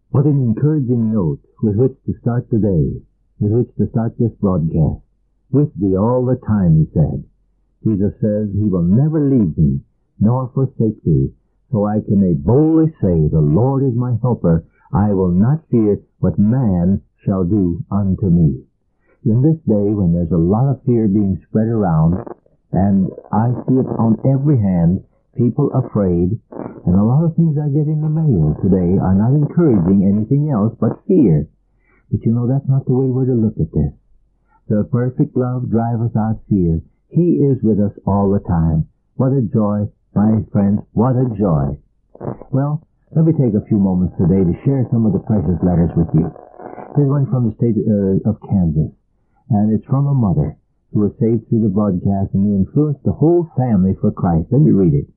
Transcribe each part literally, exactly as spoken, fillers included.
What an encouraging note with which to start the day, with which to start this broadcast. With thee all the time, he said. Jesus says he will never leave me, nor forsake thee, so I can may boldly say, the Lord is my helper. I will not fear what man shall do unto me. In this day, when there's a lot of fear being spread around, and I see it on every hand, people afraid, and a lot of things I get in the mail today are not encouraging anything else but fear. But you know, that's not the way we're to look at this. The perfect love driveth out fear. He is with us all the time. What a joy, my friends, what a joy. Well, let me take a few moments today to share some of the precious letters with you. Here's one from the state uh, of Kansas, and it's from a mother who was saved through the broadcast and who influenced the whole family for Christ. Let me read it.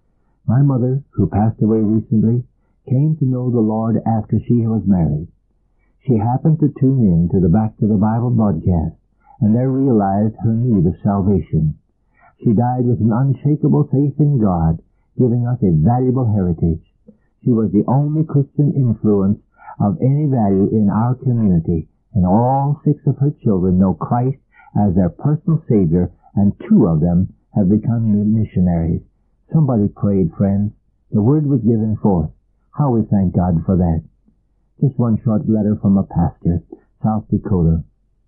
My mother, who passed away recently, came to know the Lord after she was married. She happened to tune in to the Back to the Bible broadcast, and there realized her need of salvation. She died with an unshakable faith in God, giving us a valuable heritage. She was the only Christian influence of any value in our community, and all six of her children know Christ as their personal Savior, and two of them have become missionaries. Somebody prayed, friends. The word was given forth. How we thank God for that. Just one short letter from a pastor, South Dakota.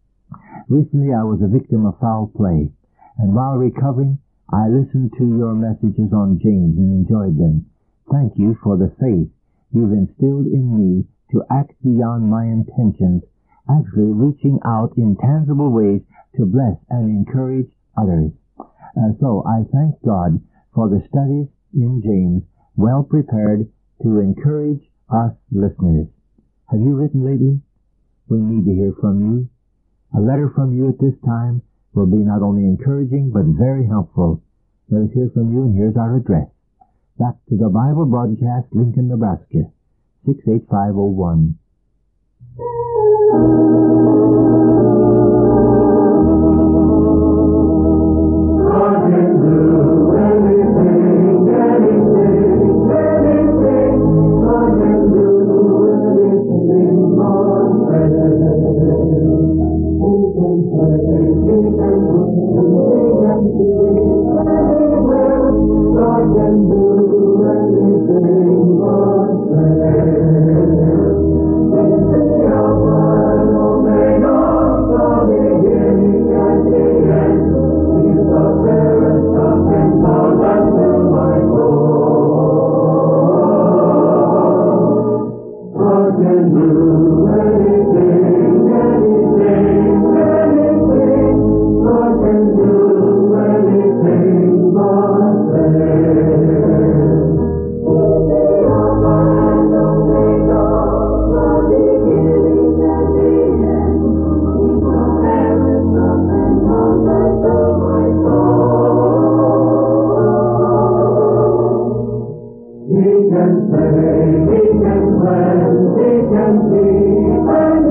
Recently I was a victim of foul play, and while recovering, I listened to your messages on James and enjoyed them. Thank you for the faith you've instilled in me to act beyond my intentions, actually reaching out in tangible ways to bless and encourage others. And so I thank God for the studies in James, well prepared to encourage us listeners. Have you written lately? We need to hear from you. A letter from you at this time will be not only encouraging, but very helpful. Let us hear from you, and here's our address. Back to the Bible Broadcast, Lincoln, Nebraska, six eight five oh one. He can say, he can cleanse, he can see, and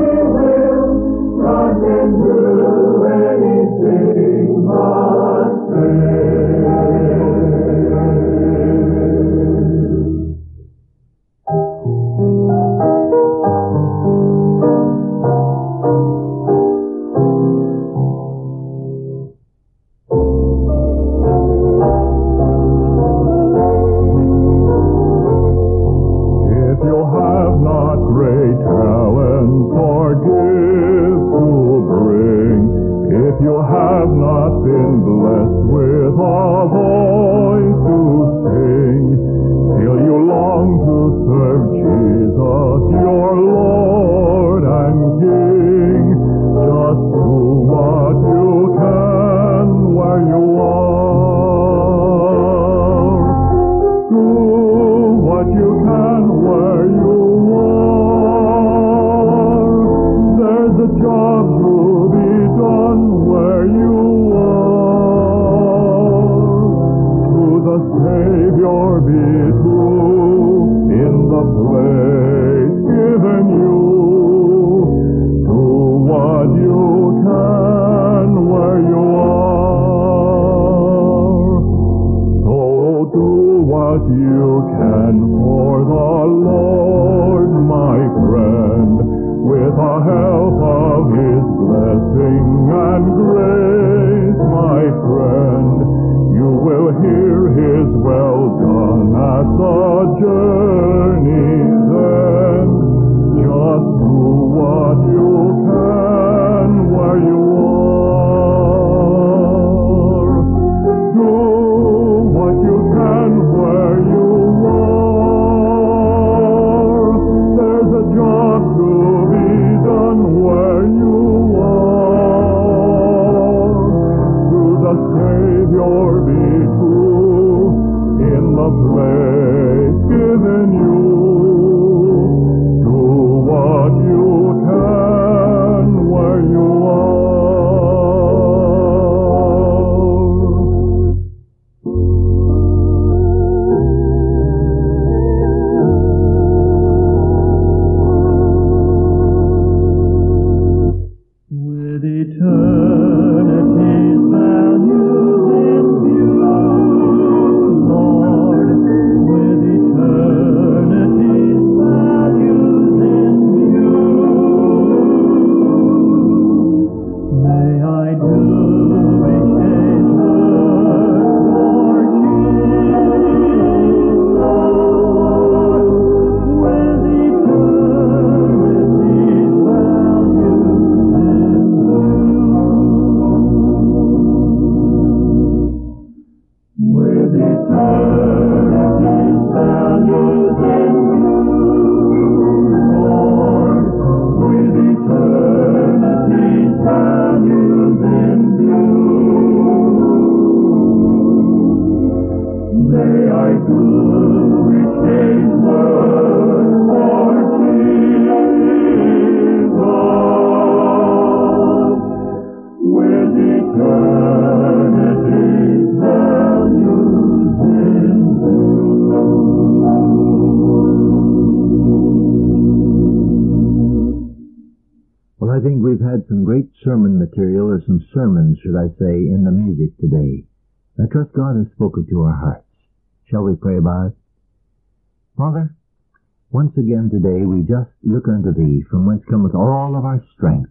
Well, I think we've had some great sermon material, or some sermons, should I say, in the music today. I trust God has spoken to our hearts. Shall we pray about it? Father, once again today we just look unto Thee, from whence cometh all of our strength.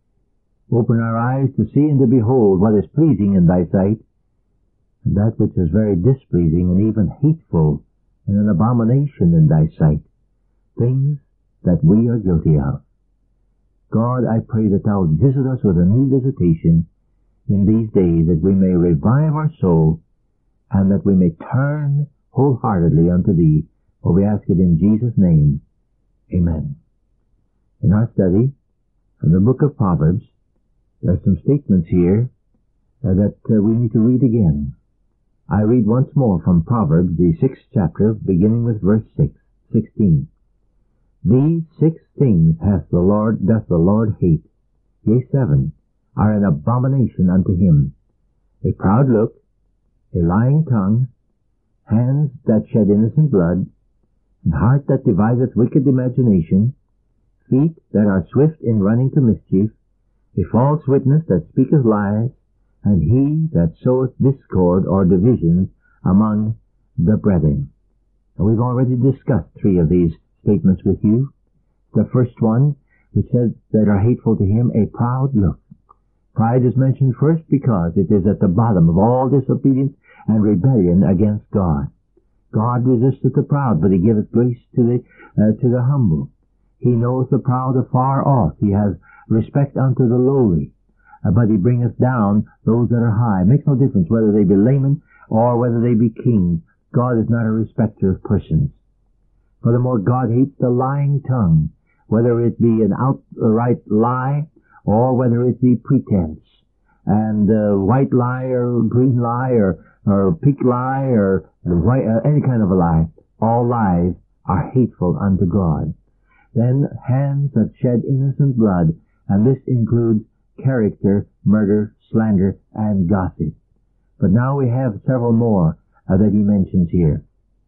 Open our eyes to see and to behold what is pleasing in Thy sight, and that which is very displeasing and even hateful and an abomination in Thy sight, things that we are guilty of. God, I pray that Thou would visit us with a new visitation in these days, that we may revive our soul, and that we may turn wholeheartedly unto Thee, for we ask it in Jesus' name. Amen. In our study from the book of Proverbs, there are some statements here uh, that uh, we need to read again. I read once more from Proverbs, the sixth chapter, beginning with verse six, sixteen. These six things hath the Lord, doth the Lord hate, yea, seven are an abomination unto him: a proud look, a lying tongue, hands that shed innocent blood, and heart that deviseth wicked imagination, feet that are swift in running to mischief, a false witness that speaketh lies, and he that soweth discord or divisions among the brethren. And we've already discussed three of these statements with you. The first one, which says that are hateful to him, a proud look. Pride is mentioned first because it is at the bottom of all disobedience and rebellion against God. God resisteth the proud, but He giveth grace to the uh, to the humble. He knoweth the proud afar off. He has respect unto the lowly, uh, but He bringeth down those that are high. It makes no difference whether they be laymen or whether they be kings. God is not a respecter of persons. Furthermore, God hates the lying tongue, whether it be an outright lie or whether it be pretense. And uh, white lie or green lie or, or pink lie or white, uh, any kind of a lie. All lies are hateful unto God. Then hands that shed innocent blood, and this includes character, murder, slander, and gossip. But now we have several more uh, that He mentions here.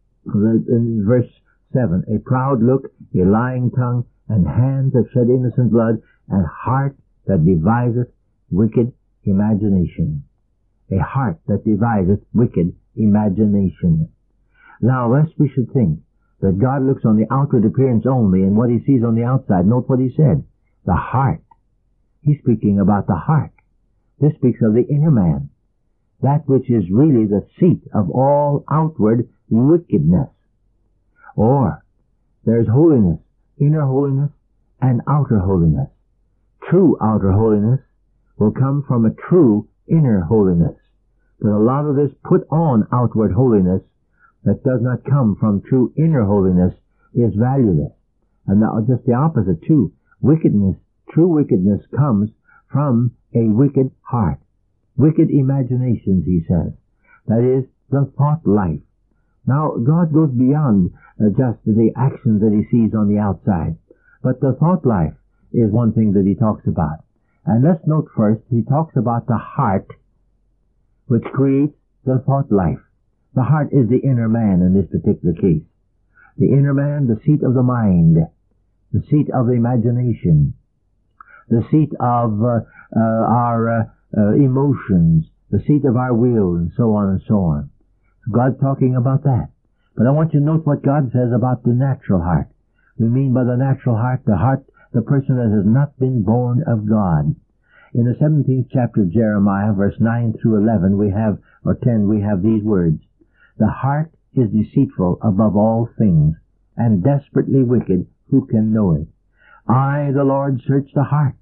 In verse seven, a proud look, a lying tongue, and hands that shed innocent blood, and heart that deviseth wicked imagination. A heart that deviseth wicked imagination. Now, lest we should think that God looks on the outward appearance only and what He sees on the outside, note what He said. The heart. He's speaking about the heart. This speaks of the inner man, that which is really the seat of all outward wickedness. Or, there's holiness, inner holiness and outer holiness. True outer holiness will come from a true inner holiness. But a lot of this put on outward holiness that does not come from true inner holiness is valueless. And now just the opposite too. Wickedness, true wickedness comes from a wicked heart. Wicked imaginations, he says. That is, the thought life. Now, God goes beyond uh, just the actions that He sees on the outside. But the thought life is one thing that He talks about. And let's note first, He talks about the heart, which creates the thought life. The heart is the inner man in this particular case. The inner man, the seat of the mind, the seat of the imagination, the seat of uh, uh, our uh, uh, emotions, the seat of our will, and so on and so on. God's talking about that. But I want you to note what God says about the natural heart. We mean by the natural heart, the heart, the person that has not been born of God. In the seventeenth chapter of Jeremiah, verse nine through eleven, we have, or ten, we have these words. The heart is deceitful above all things, and desperately wicked. Who can know it? I, the Lord, search the heart.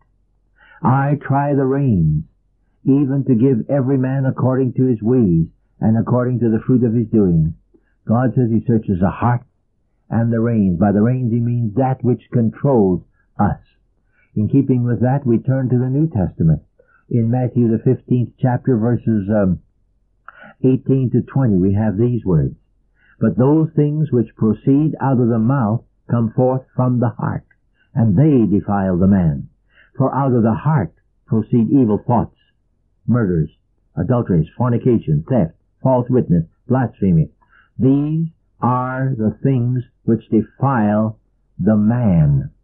I try the reins, even to give every man according to his ways, and according to the fruit of his doings. God says He searches the heart and the reins. By the reins He means that which controls us. In keeping with that, we turn to the New Testament. In Matthew the fifteenth chapter, verses um, eighteen to twenty, we have these words. But those things which proceed out of the mouth come forth from the heart, and they defile the man. For out of the heart proceed evil thoughts, murders, adulteries, fornication, theft, false witness, blasphemy. These are the things which defile the man.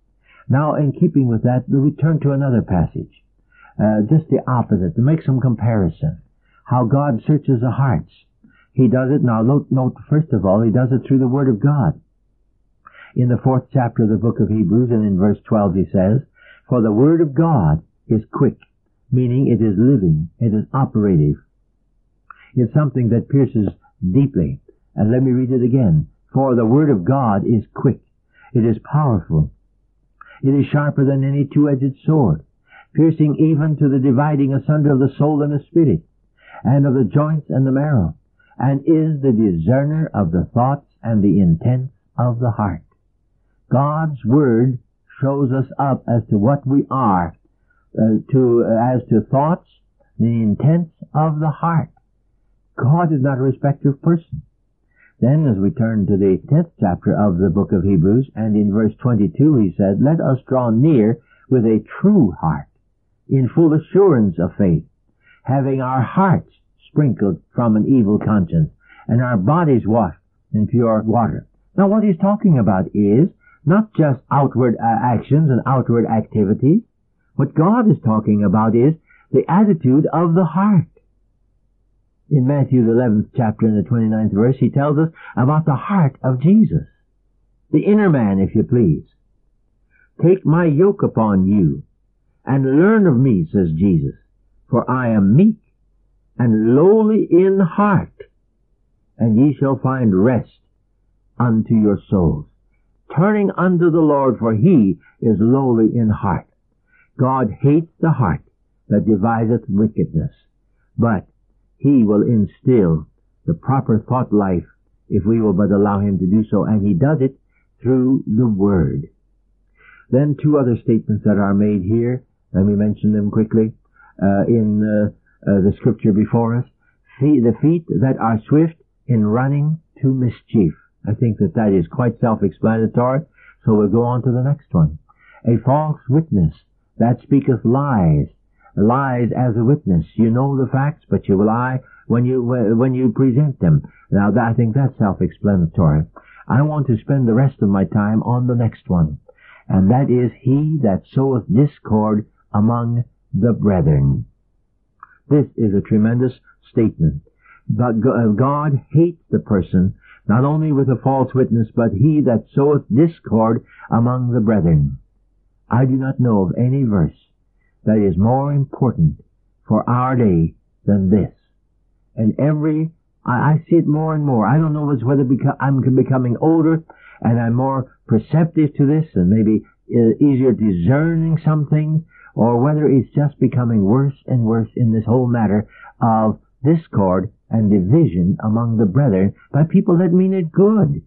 Now, in keeping with that, we turn to another passage, uh, just the opposite, to make some comparison. How God searches the hearts. He does it, now note, note first of all, He does it through the Word of God. In the fourth chapter of the book of Hebrews, and in verse twelve, He says, "For the Word of God is quick," meaning it is living, it is operative. It's something that pierces deeply. And let me read it again. "For the Word of God is quick." It is powerful. It is sharper than any two-edged sword, piercing even to the dividing asunder of the soul and the spirit, and of the joints and the marrow, and is the discerner of the thoughts and the intents of the heart. God's Word shows us up as to what we are, uh, to uh, as to thoughts, the intents of the heart. God is not a respecter of persons. Then, as we turn to the tenth chapter of the book of Hebrews, and in verse twenty-two, he said, "Let us draw near with a true heart, in full assurance of faith, having our hearts sprinkled from an evil conscience, and our bodies washed in pure water." Now, what he's talking about is not just outward uh, actions and outward activities. What God is talking about is the attitude of the heart. In Matthew the eleventh chapter and the twenty-ninth verse, he tells us about the heart of Jesus. The inner man, if you please. "Take my yoke upon you, and learn of me," says Jesus, "for I am meek and lowly in heart, and ye shall find rest unto your souls." Turning unto the Lord, for He is lowly in heart. God hates the heart that deviseth wickedness, but He will instill the proper thought life if we will but allow Him to do so, and He does it through the Word. Then two other statements that are made here, let me mention them quickly, uh, in uh, uh, the scripture before us. Feet, the feet that are swift in running to mischief. I think that that is quite self-explanatory, so we'll go on to the next one. "A false witness that speaketh lies." Lies as a witness. You know the facts, but you lie when you when you present them. Now, that, I think that's self-explanatory. I want to spend the rest of my time on the next one, and that is, "He that soweth discord among the brethren." This is a tremendous statement. But God hates the person, not only with a false witness, but "he that soweth discord among the brethren." I do not know of any verse that is more important for our day than this. And every, I, I see it more and more. I don't know if it's whether beca- I'm becoming older and I'm more perceptive to this and maybe uh, easier discerning some things, or whether it's just becoming worse and worse in this whole matter of discord and division among the brethren by people that mean it good.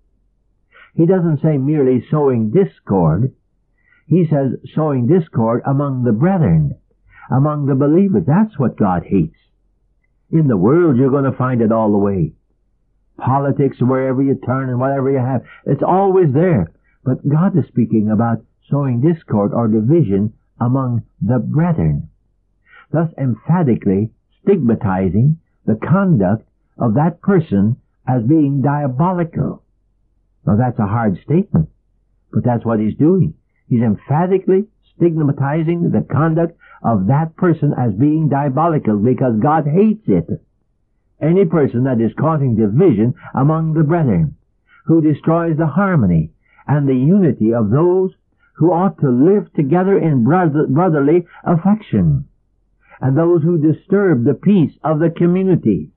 He doesn't say merely sowing discord. He says sowing discord among the brethren, among the believers. That's what God hates. In the world, you're going to find it all the way. Politics, wherever you turn and whatever you have, it's always there. But God is speaking about sowing discord or division among the brethren, thus emphatically stigmatizing the conduct of that person as being diabolical. Now, that's a hard statement, but that's what he's doing. He's emphatically stigmatizing the conduct of that person as being diabolical, because God hates it. Any person that is causing division among the brethren, who destroys the harmony and the unity of those who ought to live together in brother, brotherly affection, and those who disturb the peace of the community.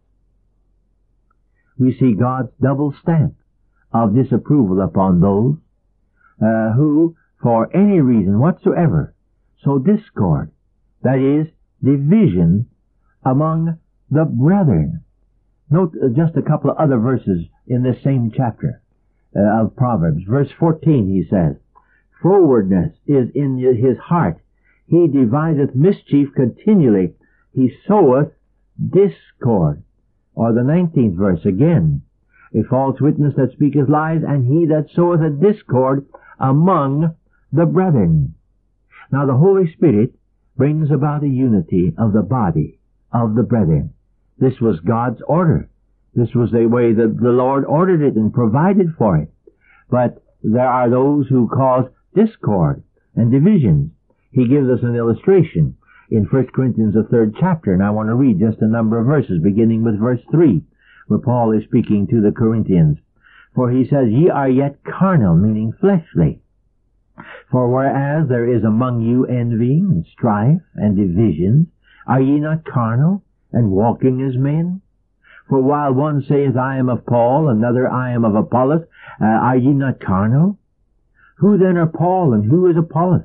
We see God's double stamp of disapproval upon those uh, who, for any reason whatsoever, sow discord, that is, division among the brethren. Note uh, just a couple of other verses in this same chapter uh, of Proverbs. Verse fourteen, he says, "Frowardness is in his heart. He deviseth mischief continually. He soweth discord." Or the nineteenth verse again, "A false witness that speaketh lies, and he that soweth a discord among the brethren." Now the Holy Spirit brings about a unity of the body of the brethren. This was God's order. This was the way that the Lord ordered it and provided for it. But there are those who cause discord, and divisions. He gives us an illustration in First Corinthians, the third chapter, and I want to read just a number of verses, beginning with verse three, where Paul is speaking to the Corinthians. For he says, Ye are yet carnal, meaning fleshly. For whereas there is among you envying and strife and divisions, are ye not carnal, and walking as men? For while one saith, I am of Paul, another, I am of Apollos, uh, are ye not carnal? Who then are Paul, and who is Apollos?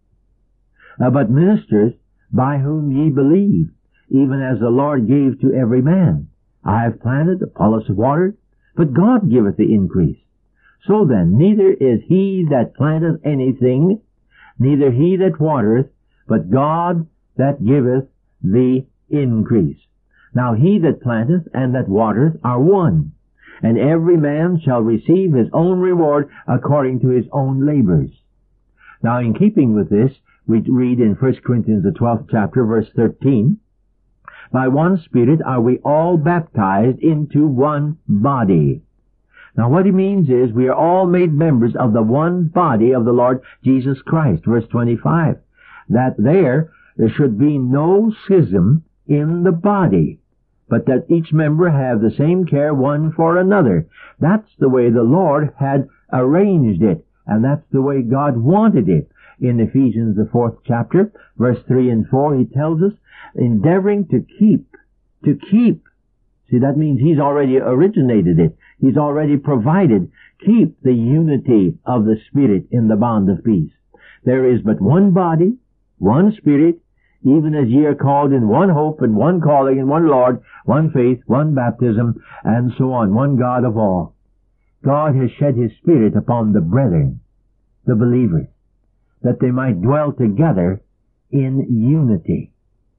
Uh, but ministers by whom ye believe, even as the Lord gave to every man. I have planted, Apollos watered, but God giveth the increase. So then, neither is he that planteth anything, neither he that watereth, but God that giveth the increase. Now he that planteth and that watereth are one, and every man shall receive his own reward according to his own labors. Now in keeping with this, we read in First Corinthians, the twelfth chapter, verse thirteen, By one Spirit are we all baptized into one body. Now what he means is we are all made members of the one body of the Lord Jesus Christ. Verse twenty-five, that there, there should be no schism in the body, but that each member have the same care one for another. That's the way the Lord had arranged it, and that's the way God wanted it. In Ephesians, the fourth chapter, verse three and four, he tells us, endeavoring to keep, to keep. See, that means he's already originated it. He's already provided. Keep the unity of the Spirit in the bond of peace. There is but one body, one Spirit, even as ye are called in one hope and one calling and one Lord, one faith, one baptism, and so on, one God of all. God has shed his Spirit upon the brethren, the believers, that they might dwell together in unity.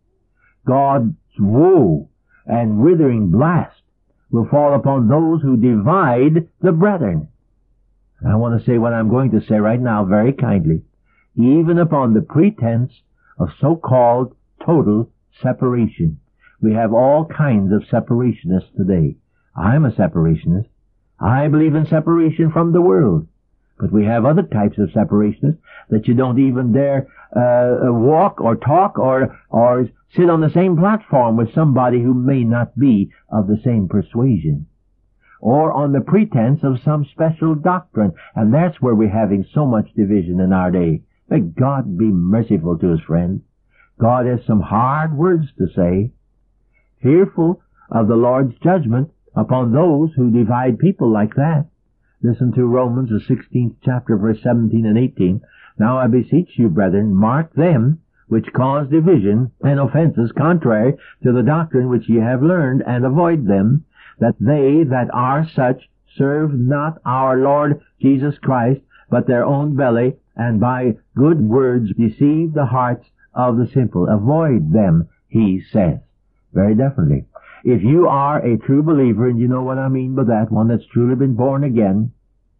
God's woe and withering blast will fall upon those who divide the brethren. I want to say what I'm going to say right now very kindly. Even upon the pretense of so-called total separation. We have all kinds of separationists today. I'm a separationist. I believe in separation from the world. But we have other types of separationists that you don't even dare uh, walk or talk or or sit on the same platform with somebody who may not be of the same persuasion, or on the pretense of some special doctrine. And that's where we're having so much division in our day. May God be merciful to his friends. God has some hard words to say, fearful of the Lord's judgment upon those who divide people like that. Listen to Romans, the sixteenth chapter, verse seventeen and eighteen. Now I beseech you, brethren, mark them which cause division and offenses contrary to the doctrine which ye have learned, and avoid them, that they that are such serve not our Lord Jesus Christ, but their own belly, and by good words deceive the hearts of the simple. Avoid them, he says. Very definitely. If you are a true believer, and you know what I mean by that, one that's truly been born again,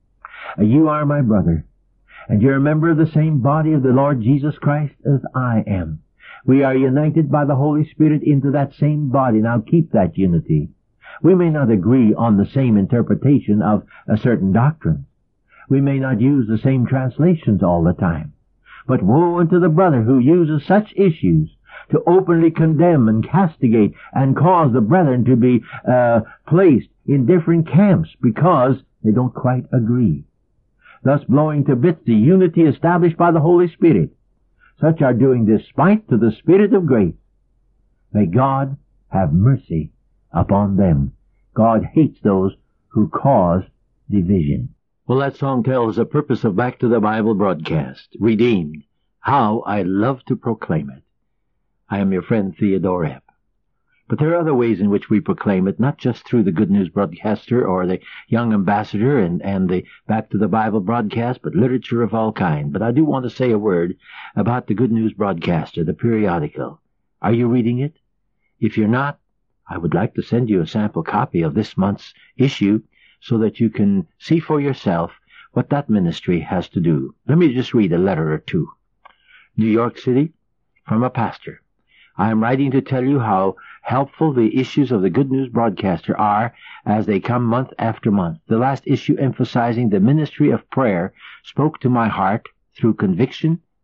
you are my brother, and you're a member of the same body of the Lord Jesus Christ as I am. We are united by the Holy Spirit into that same body. Now keep that unity. We may not agree on the same interpretation of a certain doctrine. We may not use the same translations all the time. But woe unto the brother who uses such issues to openly condemn and castigate and cause the brethren to be uh, placed in different camps because they don't quite agree, thus blowing to bits the unity established by the Holy Spirit. Such are doing despite to the Spirit of grace. May God have mercy upon them. God hates those who cause division. Well, that song tells the purpose of Back to the Bible broadcast. Redeemed. How I love to proclaim it. I am your friend Theodore Epp. But there are other ways in which we proclaim it, not just through the Good News Broadcaster or the Young Ambassador and, and the Back to the Bible broadcast, but literature of all kind. But I do want to say a word about the Good News Broadcaster, the periodical. Are you reading it? If you're not, I would like to send you a sample copy of this month's issue so that you can see for yourself what that ministry has to do. Let me just read a letter or two. New York City, from a pastor. I am writing to tell you how helpful the issues of the Good News Broadcaster are as they come month after month. The last issue emphasizing the ministry of prayer spoke to my heart through conviction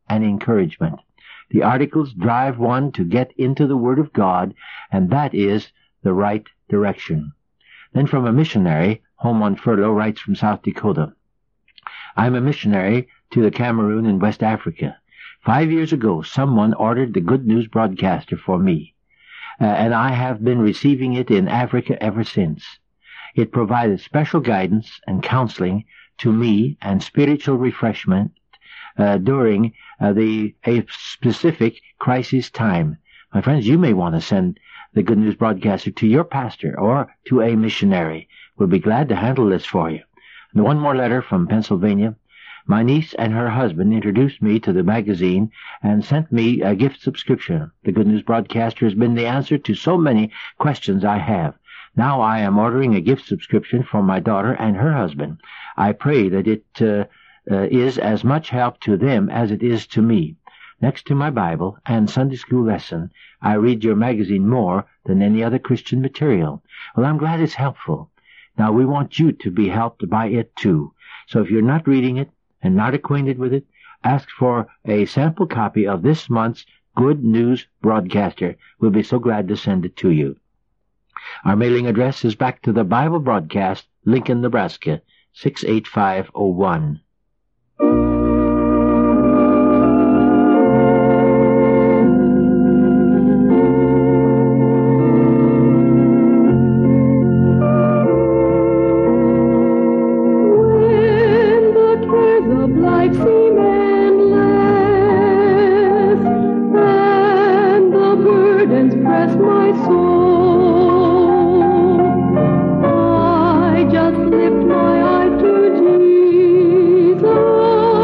and encouragement. The articles drive one to get into the Word of God, and that is the right direction. Then from a missionary, home on furlough, writes from South Dakota. I'm a missionary to the Cameroon in West Africa. Five years ago, someone ordered the Good News broadcaster for me, uh, and I have been receiving it in Africa ever since. It provided special guidance and counseling to me and spiritual refreshment uh, during uh, the a specific crisis time. My friends, you may want to send the Good News broadcaster to your pastor or to a missionary. We'll be glad to handle this for you. And one more letter from Pennsylvania. My niece and her husband introduced me to the magazine and sent me a gift subscription. The Good News broadcaster has been the answer to so many questions I have. Now I am ordering a gift subscription for my daughter and her husband. I pray that it uh, uh, is as much help to them as it is to me. Next to my Bible and Sunday school lesson, I read your magazine more than any other Christian material. Well, I'm glad it's helpful. Now, we want you to be helped by it too. So if you're not reading it and not acquainted with it, ask for a sample copy of this month's Good News broadcaster. We'll be so glad to send it to you. Our mailing address is Back to the Bible Broadcast, Lincoln, Nebraska, six eight five oh one. I just lift my eyes to Jesus.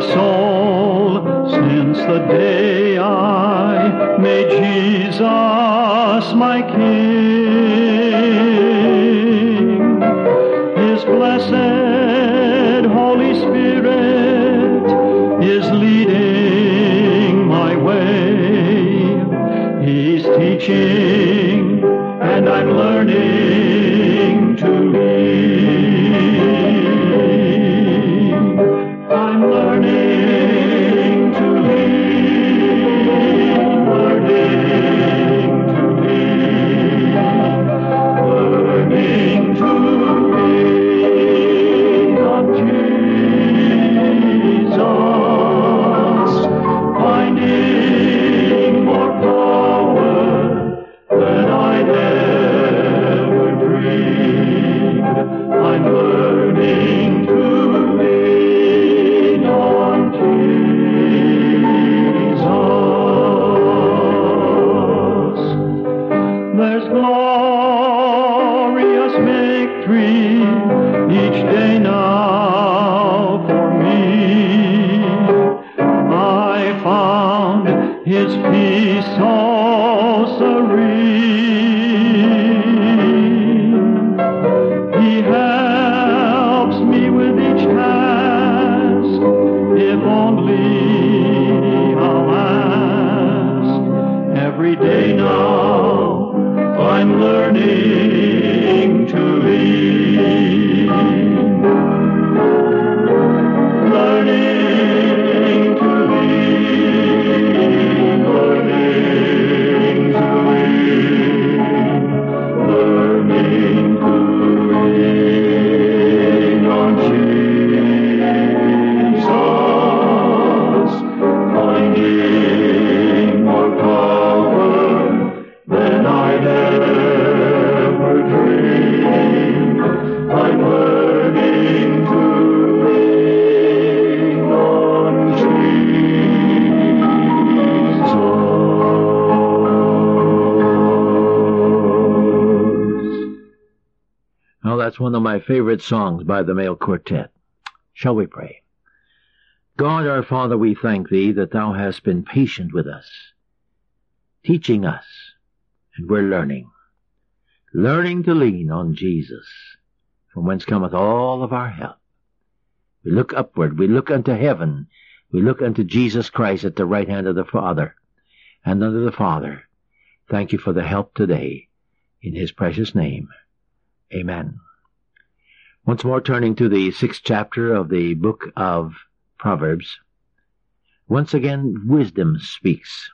soul since the day I made Jesus my King. His blessed Holy Spirit is leading my way. He's teaching and I'm learning to lead. I'm learning to lead, learning to lead, learning to lean on Jesus, finding more power than I'd ever dreamed. I'm learning to lean on Jesus. There's glorious victory each day now for me. I found His peace so serene. He helps me with each task, if only I'll ask. Every day now I'm learning to lean, learning to lean, learning to lean, learning to lean on Jesus, finding more power than I'd ever dreamed. I'm learning to lean on Jesus. Well, that's one of my favorite songs by the Male Quartet. Shall we pray? God our Father, we thank Thee that Thou hast been patient with us, teaching us, and we're learning. Learning to lean on Jesus, from whence cometh all of our help. We look upward, we look unto heaven, we look unto Jesus Christ at the right hand of the Father, and unto the Father. Thank You for the help today, in His precious name. Amen. Once more turning to the sixth chapter of the book of Proverbs. Once again, wisdom speaks.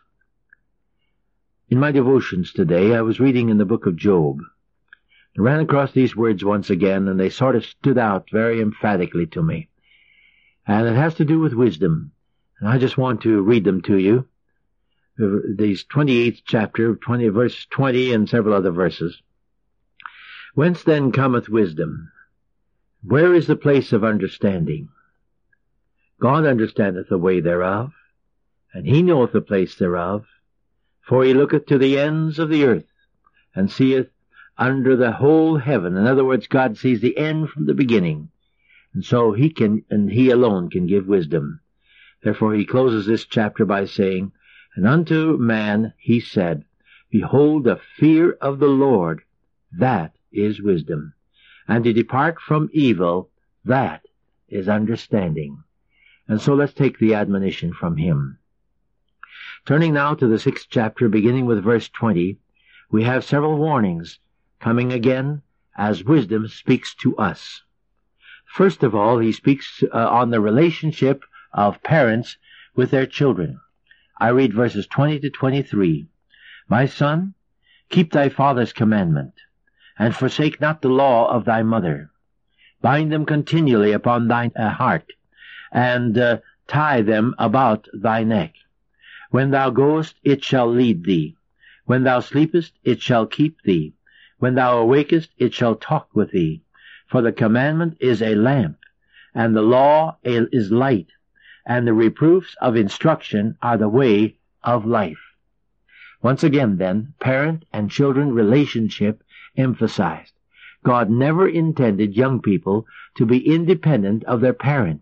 In my devotions today, I was reading in the book of Job. I ran across these words once again, and they sort of stood out very emphatically to me. And it has to do with wisdom. And I just want to read them to you. These twenty-eighth chapter, twenty, verse twenty, and several other verses. Whence then cometh wisdom? Where is the place of understanding? God understandeth the way thereof, and He knoweth the place thereof. For He looketh to the ends of the earth, and seeth under the whole heaven. In other words, God sees the end from the beginning. And so He can, and He alone can give wisdom. Therefore He closes this chapter by saying, And unto man He said, Behold, the fear of the Lord, that is wisdom. And to depart from evil, that is understanding. And so let's take the admonition from Him. Turning now to the sixth chapter, beginning with verse twenty, we have several warnings coming again as wisdom speaks to us. First of all, He speaks uh, on the relationship of parents with their children. I read verses twenty to twenty-three. My son, keep thy father's commandment, and forsake not the law of thy mother. Bind them continually upon thine uh, heart, and uh, tie them about thy neck. When thou goest, it shall lead thee. When thou sleepest, it shall keep thee. When thou awakest, it shall talk with thee. For the commandment is a lamp, and the law is light, and the reproofs of instruction are the way of life. Once again, then, parent and children relationship emphasized. God never intended young people to be independent of their parents.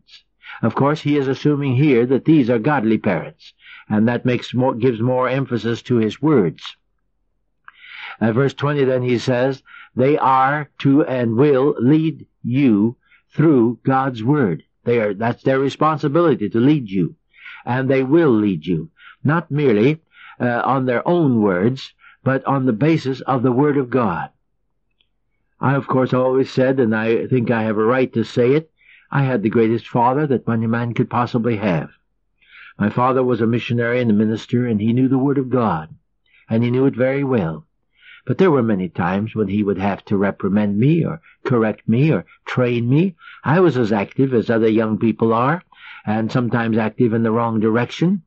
Of course, he is assuming here that these are godly parents, and that makes more, gives more emphasis to his words. At verse twenty then he says, they are to and will lead you through God's word. They are, that's their responsibility to lead you. And they will lead you, not merely uh, on their own words, but on the basis of the word of God. I, of course, always said, and I think I have a right to say it, I had the greatest father that any man could possibly have. My father was a missionary and a minister, and he knew the word of God, and he knew it very well. But there were many times when he would have to reprimand me or correct me or train me. I was as active as other young people are, and sometimes active in the wrong direction,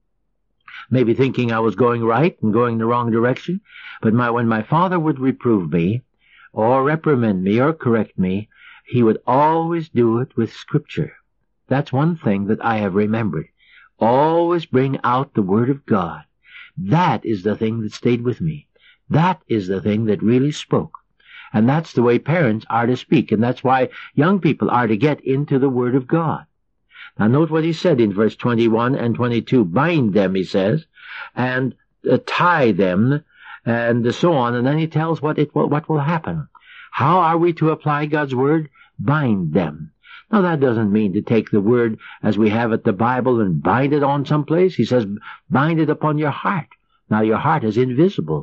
maybe thinking I was going right and going the wrong direction. But my, when my father would reprove me or reprimand me or correct me, he would always do it with Scripture. That's one thing that I have remembered. Always bring out the Word of God. That is the thing that stayed with me. That is the thing that really spoke. And that's the way parents are to speak. And that's why young people are to get into the Word of God. Now note what he said in verse twenty-one and twenty-two. Bind them, he says, and uh, tie them, and so on. And then he tells what it will, what will happen. How are we to apply God's Word? Bind them. Now that doesn't mean to take the Word as we have it, the Bible, and bind it on someplace. He says, bind it upon your heart. Now your heart is invisible.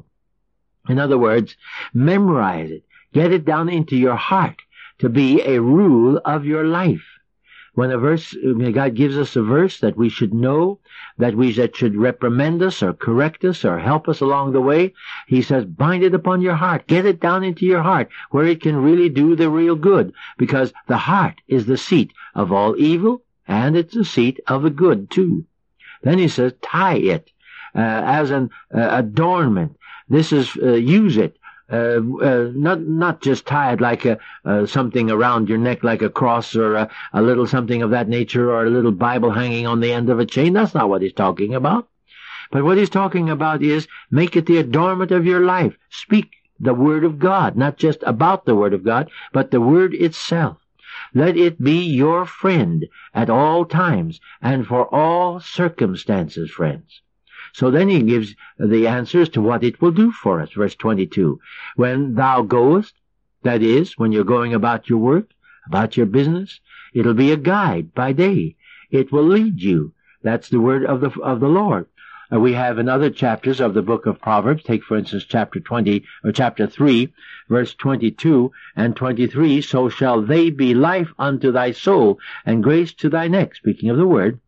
In other words, memorize it. Get it down into your heart to be a rule of your life. When a verse, God gives us a verse that we should know, that we that should reprimand us or correct us or help us along the way, he says, bind it upon your heart. Get it down into your heart where it can really do the real good, because the heart is the seat of all evil, and it's the seat of the good too. Then he says, tie it uh, as an uh, adornment. This is, uh, use it. Uh, uh, not, not just tie it like a, uh, something around your neck like a cross or a, a little something of that nature or a little Bible hanging on the end of a chain. That's not what he's talking about. But what he's talking about is make it the adornment of your life. Speak the Word of God, not just about the Word of God, but the Word itself. Let it be your friend at all times and for all circumstances, friends. So then he gives the answers to what it will do for us. Verse twenty-two. When thou goest, that is, when you're going about your work, about your business, it'll be a guide by day. It will lead you. That's the word of the of the Lord. Uh, we have in other chapters of the book of Proverbs, take for instance chapter twenty, or chapter three, verse twenty-two and twenty-three, so shall they be life unto thy soul, and grace to thy neck, speaking of the word.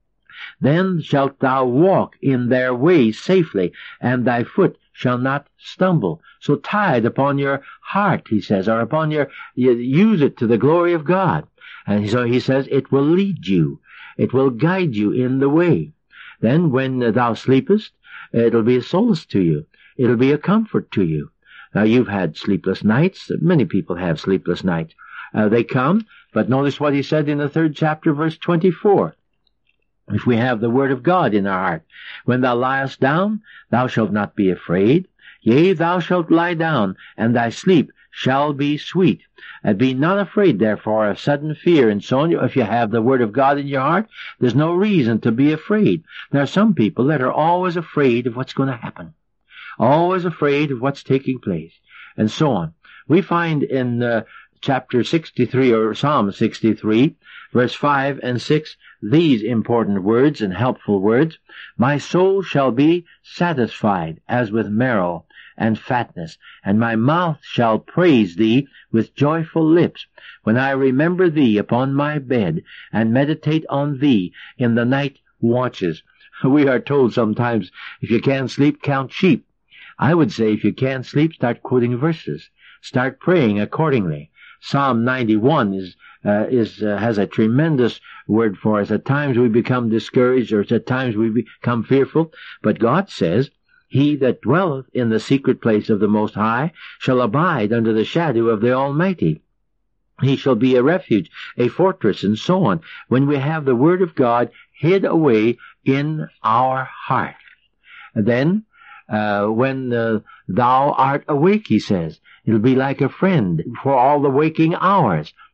Then shalt thou walk in their way safely, and thy foot shall not stumble. So tie it upon your heart, he says, or upon your, you use it to the glory of God. And so he says, it will lead you. It will guide you in the way. Then when thou sleepest, it'll be a solace to you. It'll be a comfort to you. Now you've had sleepless nights. Many people have sleepless nights. Uh, they come, but notice what he said in the third chapter, verse twenty-four. If we have the word of God in our heart, when thou liest down, thou shalt not be afraid. Yea, thou shalt lie down, and thy sleep shall be sweet. And be not afraid, therefore, of sudden fear. And so on, if you have the word of God in your heart, there's no reason to be afraid. There are some people that are always afraid of what's going to happen, always afraid of what's taking place, and so on. We find in uh, chapter sixty-three, or Psalm sixty-three, verse five and six, these important words and helpful words. My soul shall be satisfied as with marrow and fatness, and my mouth shall praise thee with joyful lips, when I remember thee upon my bed, and meditate on thee in the night watches. We are told sometimes, if you can't sleep, count sheep. I would say if you can't sleep, start quoting verses. Start praying accordingly. Psalm ninety-one is uh, is uh, has a tremendous word for us. At times we become discouraged, or at times we become fearful. But God says, he that dwelleth in the secret place of the Most High shall abide under the shadow of the Almighty. He shall be a refuge, a fortress, and so on. When we have the Word of God hid away in our heart. Then, uh, when uh, thou art awake, he says, it'll be like a friend for all the waking hours.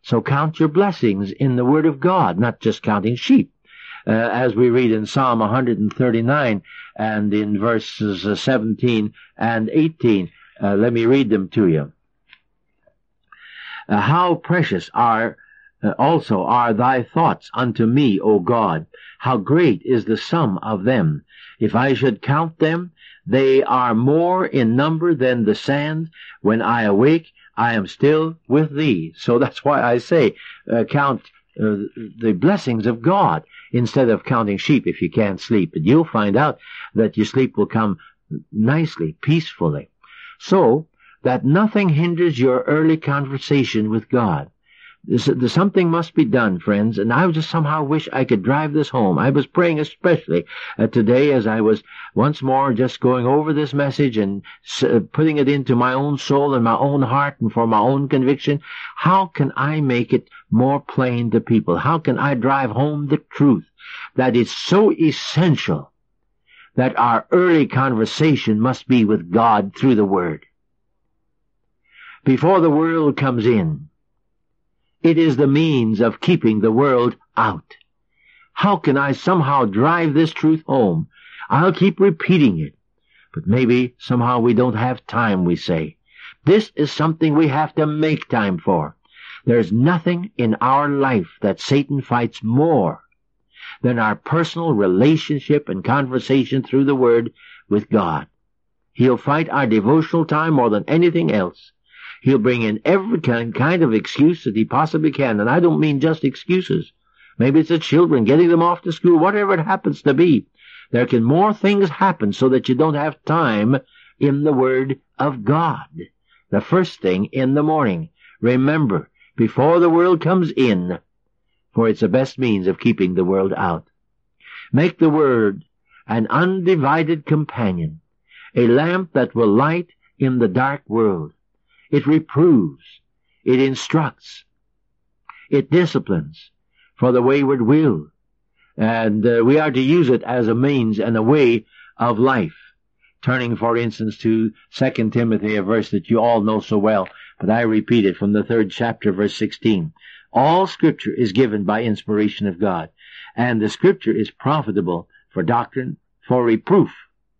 So count your blessings in the Word of God, not just counting sheep. Uh, as we read in Psalm one thirty-nine and in verses uh, seventeen and eighteen. Uh, let me read them to you. Uh, how precious are uh, also are thy thoughts unto me, O God. How great is the sum of them. If I should count them, they are more in number than the sand. When I awake, I am still with thee. So that's why I say, uh, count uh, the blessings of God instead of counting sheep if you can't sleep. And you'll find out that your sleep will come nicely, peacefully. So that nothing hinders your early conversation with God. There's, there's something must be done, friends, and I just somehow wish I could drive this home. I was praying especially uh, today as I was once more just going over this message and uh, putting it into my own soul and my own heart and for my own conviction. How can I make it more plain to people? How can I drive home the truth that it's so essential that our early conversation must be with God through the Word? Before the world comes in, it is the means of keeping the world out. How can I somehow drive this truth home? I'll keep repeating it. But maybe somehow we don't have time, we say. This is something we have to make time for. There's nothing in our life that Satan fights more than our personal relationship and conversation through the Word with God. He'll fight our devotional time more than anything else. He'll bring in every kind of excuse that he possibly can. And I don't mean just excuses. Maybe it's the children, getting them off to school, whatever it happens to be. There can more things happen so that you don't have time in the Word of God. The first thing in the morning. Remember, before the world comes in, for it's the best means of keeping the world out. Make the Word an undivided companion, a lamp that will light in the dark world. It reproves, it instructs, it disciplines for the wayward will, and uh, we are to use it as a means and a way of life. Turning, for instance, to Second Timothy, a verse that you all know so well, but I repeat it from the third chapter, verse sixteen. All Scripture is given by inspiration of God, and the Scripture is profitable for doctrine, for reproof,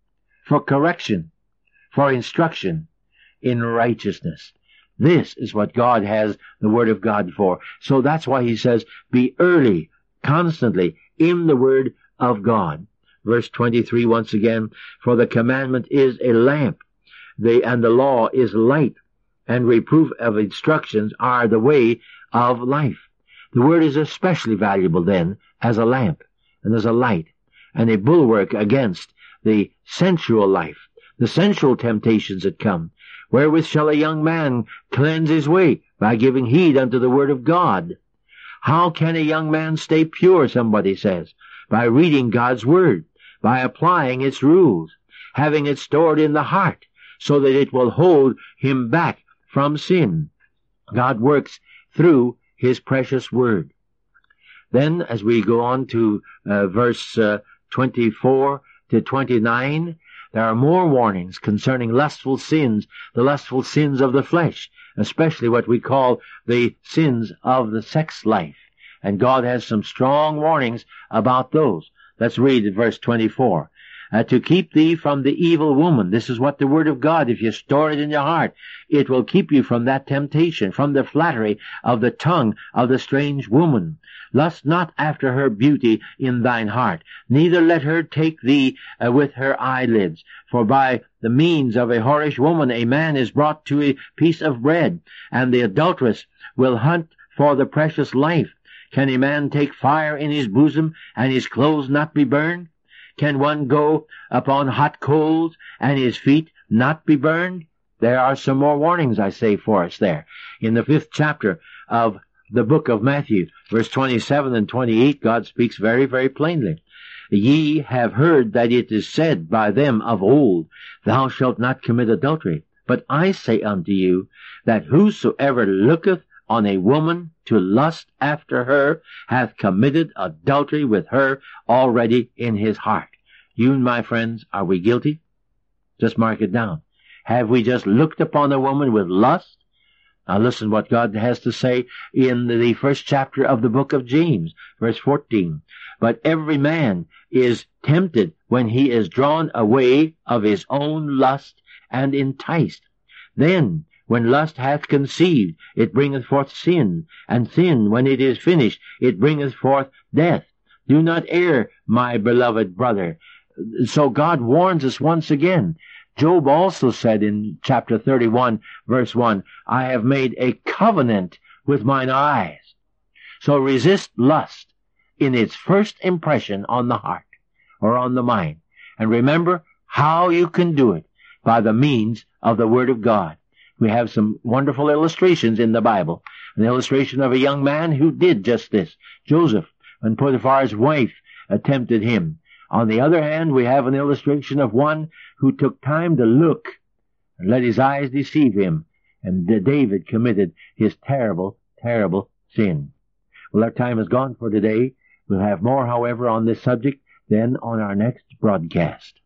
for correction, for instruction in righteousness. This is what God has the Word of God for. So that's why he says, be early, constantly in the Word of God. Verse twenty-three once again, for the commandment is a lamp, the, and the law is light, and reproof of instructions are the way of life. The Word is especially valuable then as a lamp, and as a light, and a bulwark against the sensual life, the sensual temptations that come. Wherewith shall a young man cleanse his way? By giving heed unto the Word of God. How can a young man stay pure, somebody says? By reading God's Word, by applying its rules, having it stored in the heart, so that it will hold him back from sin. God works through His precious Word. Then, as we go on to uh, verse uh, twenty-four to twenty-nine, there are more warnings concerning lustful sins, the lustful sins of the flesh, especially what we call the sins of the sex life. And God has some strong warnings about those. Let's read verse twenty-four. Uh, to keep thee from the evil woman. This is what the Word of God, if you store it in your heart, it will keep you from that temptation, from the flattery of the tongue of the strange woman. Lust not after her beauty in thine heart, neither let her take thee uh, with her eyelids. For by the means of a whorish woman a man is brought to a piece of bread, and the adulteress will hunt for the precious life. Can a man take fire in his bosom, and his clothes not be burned? Can one go upon hot coals, and his feet not be burned? There are some more warnings, I say, for us there. In the fifth chapter of the book of Matthew, verse twenty-seven and twenty-eight, God speaks very, very plainly. Ye have heard that it is said by them of old, Thou shalt not commit adultery. But I say unto you, that whosoever looketh on a woman to lust after her hath committed adultery with her already in his heart. You, my friends, are we guilty? Just mark it down. Have we just looked upon a woman with lust? Now listen what God has to say in the first chapter of the book of James, verse fourteen. But every man is tempted when he is drawn away of his own lust and enticed. Then, when lust hath conceived, it bringeth forth sin, and sin, when it is finished, it bringeth forth death. Do not err, my beloved brother. So God warns us once again. Job also said in chapter thirty-one, verse one, I have made a covenant with mine eyes. So resist lust in its first impression on the heart or on the mind. And remember how you can do it by the means of the Word of God. We have some wonderful illustrations in the Bible. An illustration of a young man who did just this. Joseph, when Potiphar's wife tempted him. On the other hand, we have an illustration of one who took time to look and let his eyes deceive him. And David committed his terrible, terrible sin. Well, our time is gone for today. We'll have more, however, on this subject then on our next broadcast.